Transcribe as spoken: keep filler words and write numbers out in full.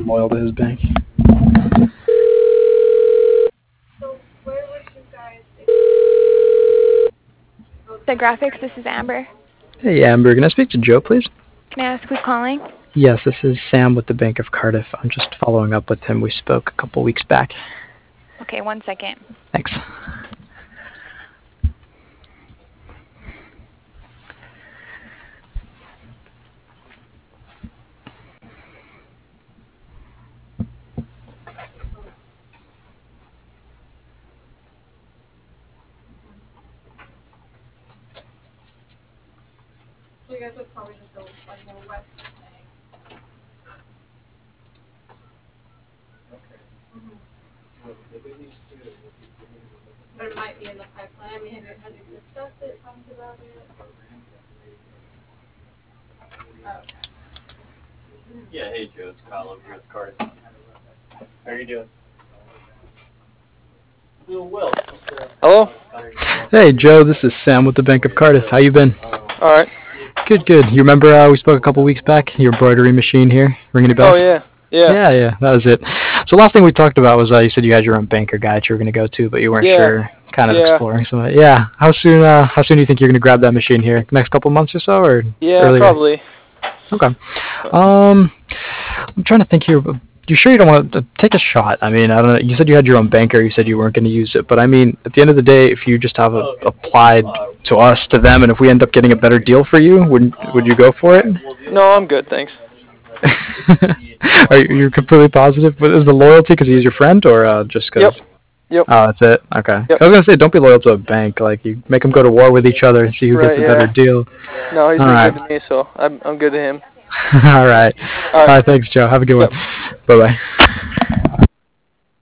loyal to his bank. So where would you guys say? The graphics, this is Amber. Hey, Amber, can I speak to Joe, please? Can I ask who's calling? Yes, this is Sam with the Bank of Cardiff. I'm just following up with him. We spoke a couple weeks back. Okay, one second. Thanks. So you guys would probably just go like more west of saying. But it might be in the pipeline. I mean, have you, have you discussed it, talked about it? Oh. Yeah, hey Joe, it's Kyle over here with Cardiff. How are you doing? Doing well. Hello? Hey, Joe, this is Sam with the Bank of Cardiff. How you been? All right. Good, good. You remember uh, we spoke a couple weeks back? Your embroidery machine here? Ringing a bell? Oh, yeah. Yeah. Yeah, yeah, that was it. So last thing we talked about was uh, you said you had your own banker guy that you were going to go to, but you weren't Yeah. sure, kind of Yeah. exploring some of it. Yeah. How soon uh, How soon do you think you're going to grab that machine here? Next couple months or so? Or Yeah, earlier? probably. Okay. Um, I'm trying to think here. but You sure you don't want to take a shot? I mean, I don't know. You said you had your own banker. You said you weren't going to use it, but I mean, at the end of the day, if you just have a, applied to us, to them, and if we end up getting a better deal for you, would would you go for it? No, I'm good, thanks. Are you you're completely positive? But is the loyalty because he's your friend, or uh, just because? Yep. Yep. Oh, that's it. Okay. Yep. I was gonna say, don't be loyal to a bank. Like you make them go to war with each other and see who gets Right, a better yeah. deal. No, he's All been right. good to me, so I'm I'm good to him. All right. All All right. right. Thanks, Joe. Have a good Yep. one. Bye bye.